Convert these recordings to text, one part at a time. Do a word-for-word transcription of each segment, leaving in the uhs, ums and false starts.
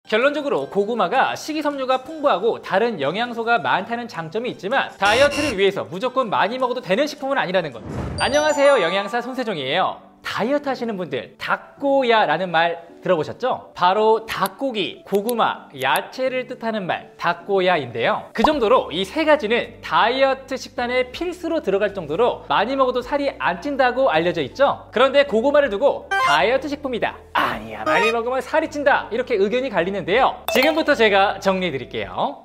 결론적으로 고구마가 식이섬유가 풍부하고 다른 영양소가 많다는 장점이 있지만 다이어트를 위해서 무조건 많이 먹어도 되는 식품은 아니라는 것. 안녕하세요, 영양사 손세종이에요. 다이어트 하시는 분들, 닭고야라는 말 들어보셨죠? 바로 닭고기, 고구마, 야채를 뜻하는 말 닭고야인데요. 그 정도로 이 세 가지는 다이어트 식단에 필수로 들어갈 정도로 많이 먹어도 살이 안 찐다고 알려져 있죠? 그런데 고구마를 두고 다이어트 식품이다, 아니야 많이 먹으면 살이 찐다, 이렇게 의견이 갈리는데요. 지금부터 제가 정리해 드릴게요.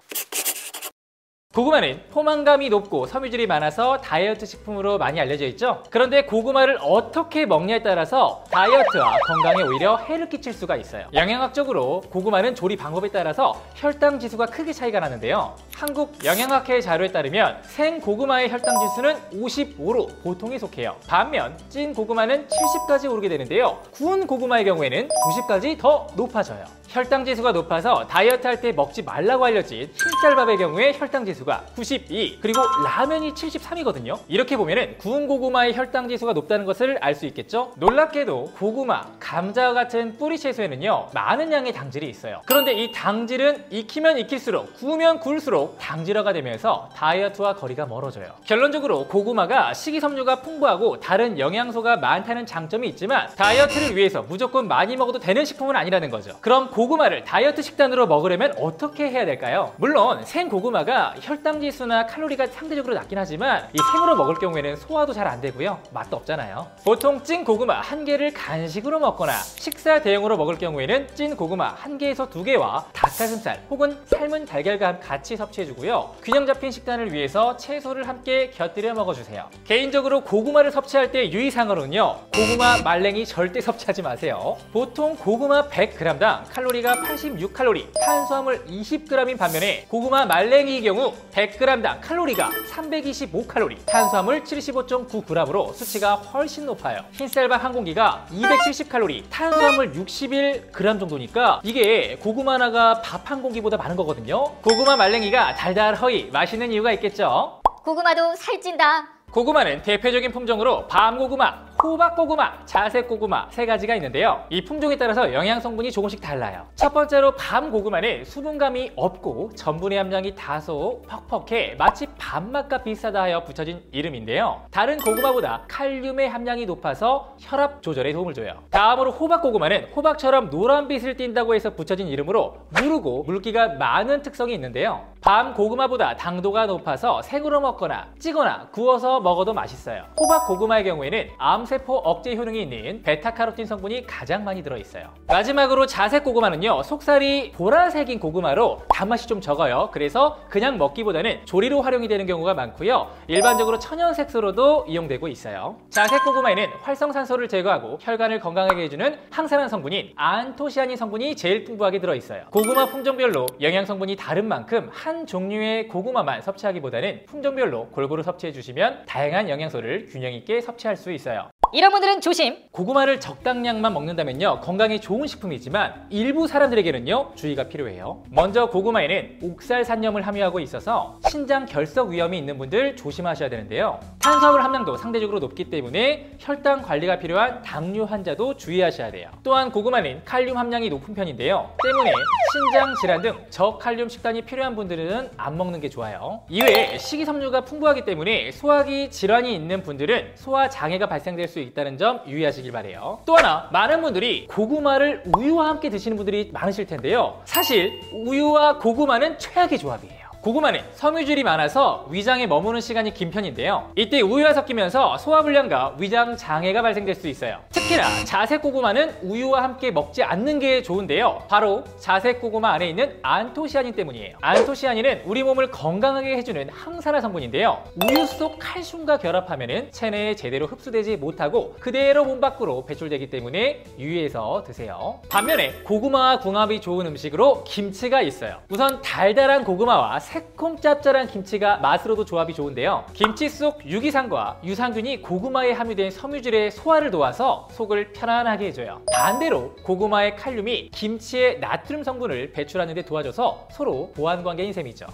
고구마는 포만감이 높고 섬유질이 많아서 다이어트 식품으로 많이 알려져 있죠. 그런데 고구마를 어떻게 먹냐에 따라서 다이어트와 건강에 오히려 해를 끼칠 수가 있어요. 영양학적으로 고구마는 조리 방법에 따라서 혈당 지수가 크게 차이가 나는데요. 한국영양학회 자료에 따르면 생 고구마의 혈당 지수는 오십오로 보통에 속해요. 반면 찐 고구마는 칠십까지 오르게 되는데요. 구운 고구마의 경우에는 구십까지 더 높아져요. 혈당 지수가 높아서 다이어트 할 때 먹지 말라고 알려진 흰쌀밥의 경우에 혈당 지수가 구십이, 그리고 라면이 칠십삼이거든요. 이렇게 보면은 구운 고구마의 혈당 지수가 높다는 것을 알 수 있겠죠? 놀랍게도 고구마, 감자와 같은 뿌리 채소에는요 많은 양의 당질이 있어요. 그런데 이 당질은 익히면 익힐수록, 구우면 구울수록 당질화가 되면서 다이어트와 거리가 멀어져요. 결론적으로 고구마가 식이섬유가 풍부하고 다른 영양소가 많다는 장점이 있지만 다이어트를 위해서 무조건 많이 먹어도 되는 식품은 아니라는 거죠. 그럼 고구마를 다이어트 식단으로 먹으려면 어떻게 해야 될까요? 물론 생 고구마가 혈당 지수나 칼로리가 상대적으로 낮긴 하지만 이 생으로 먹을 경우에는 소화도 잘 안 되고요, 맛도 없잖아요. 보통 찐 고구마 한 개를 간식으로 먹거나 식사 대용으로 먹을 경우에는 찐 고구마 한 개에서 두 개와 닭가슴살 혹은 삶은 달걀과 같이 섭취해주고요. 균형 잡힌 식단을 위해서 채소를 함께 곁들여 먹어주세요. 개인적으로 고구마를 섭취할 때 유의사항으로는요, 고구마 말랭이 절대 섭취하지 마세요. 보통 고구마 백 그램당 칼로리가 팔십육 칼로리, 탄수화물 이십 그램인 반면에 고구마 말랭이의 경우 백 그램당 칼로리가 삼백이십오 칼로리, 탄수화물 칠십오 점 구 그램으로 수치가 훨씬 높아요. 흰쌀밥 한 공기가 이백칠십 칼로리, 탄수화물 육십일 그램 정도니까 이게 고구마 하나가 밥 한 공기보다 많은 거거든요. 고구마 말랭이가 달달허이 맛있는 이유가 있겠죠? 고구마도 살찐다. 고구마는 대표적인 품종으로 밤고구마, 호박고구마, 자색고구마 세 가지가 있는데요. 이 품종에 따라서 영양 성분이 조금씩 달라요. 첫 번째로 밤고구마는 수분감이 없고 전분의 함량이 다소 퍽퍽해 마치 밥맛과 비슷하다 하여 붙여진 이름인데요. 다른 고구마보다 칼륨의 함량이 높아서 혈압 조절에 도움을 줘요. 다음으로 호박고구마는 호박처럼 노란빛을 띈다고 해서 붙여진 이름으로 무르고 물기가 많은 특성이 있는데요. 밤고구마보다 당도가 높아서 생으로 먹거나 찌거나 구워서 먹어도 맛있어요. 호박고구마의 경우에는 암세포 억제 효능이 있는 베타카로틴 성분이 가장 많이 들어있어요. 마지막으로 자색고구마는요, 속살이 보라색인 고구마로 단맛이 좀 적어요. 그래서 그냥 먹기보다는 조리로 활용이 되는 경우가 많고요. 일반적으로 천연색소로도 이용되고 있어요. 자색고구마에는 활성산소를 제거하고 혈관을 건강하게 해주는 항산화 성분인 안토시아닌 성분이 제일 풍부하게 들어있어요. 고구마 품종별로 영양 성분이 다른 만큼 한 종류의 고구마만 섭취하기보다는 품종별로 골고루 섭취해 주시면 다양한 영양소를 균형 있게 섭취할 수 있어요. 이런 분들은 조심! 고구마를 적당량만 먹는다면요, 건강에 좋은 식품이지만 일부 사람들에게는요 주의가 필요해요. 먼저 고구마에는 옥살산염을 함유하고 있어서 신장 결석 위험이 있는 분들 조심하셔야 되는데요. 탄수화물 함량도 상대적으로 높기 때문에 혈당 관리가 필요한 당뇨 환자도 주의하셔야 돼요. 또한 고구마는 칼륨 함량이 높은 편인데요. 때문에 신장 질환 등 저칼륨 식단이 필요한 분들은 안 먹는 게 좋아요. 이외에 식이섬유가 풍부하기 때문에 소화기 질환이 있는 분들은 소화 장애가 발생될 수 있다는 점 유의하시길 바래요. 또 하나, 많은 분들이 고구마를 우유와 함께 드시는 분들이 많으실 텐데요. 사실 우유와 고구마는 최악의 조합이에요. 고구마는 섬유질이 많아서 위장에 머무는 시간이 긴 편인데요. 이때 우유와 섞이면서 소화불량과 위장 장애가 발생될 수 있어요. 특히나 자색고구마는 우유와 함께 먹지 않는 게 좋은데요. 바로 자색고구마 안에 있는 안토시아닌 때문이에요. 안토시아닌은 우리 몸을 건강하게 해주는 항산화 성분인데요. 우유 속 칼슘과 결합하면 체내에 제대로 흡수되지 못하고 그대로 몸 밖으로 배출되기 때문에 유의해서 드세요. 반면에 고구마와 궁합이 좋은 음식으로 김치가 있어요. 우선 달달한 고구마와 새콤 짭짤한 김치가 맛으로도 조합이 좋은데요. 김치 속 유기산과 유산균이 고구마에 함유된 섬유질의 소화를 도와서 속을 편안하게 해줘요. 반대로 고구마의 칼륨이 김치의 나트륨 성분을 배출하는 데 도와줘서 서로 보완관계인 셈이죠.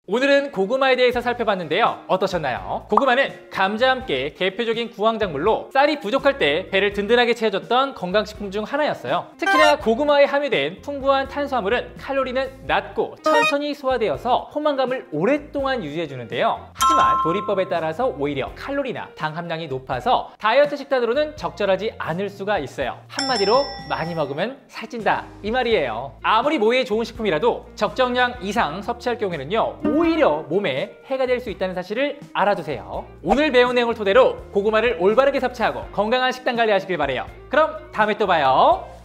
오늘은 고구마에 대해서 살펴봤는데요. 어떠셨나요? 고구마는 감자와 함께 대표적인 구황작물로 쌀이 부족할 때 배를 든든하게 채워줬던 건강식품 중 하나였어요. 특히나 고구마에 함유된 풍부한 탄수화물은 칼로리는 낮고 천천히 소화되어서 포만감을 오랫동안 유지해주는데요. 하지만 조리법에 따라서 오히려 칼로리나 당 함량이 높아서 다이어트 식단으로는 적절하지 않을 수가 있어요. 한마디로 많이 먹으면 살찐다 이 말이에요. 아무리 모에 좋은 식품이라도 적정량 이상 섭취할 경우에는요 오히려 몸에 해가 될 수 있다는 사실을 알아두세요. 오늘 배운 내용을 토대로 고구마를 올바르게 섭취하고 건강한 식단 관리하시길 바래요. 그럼 다음에 또 봐요.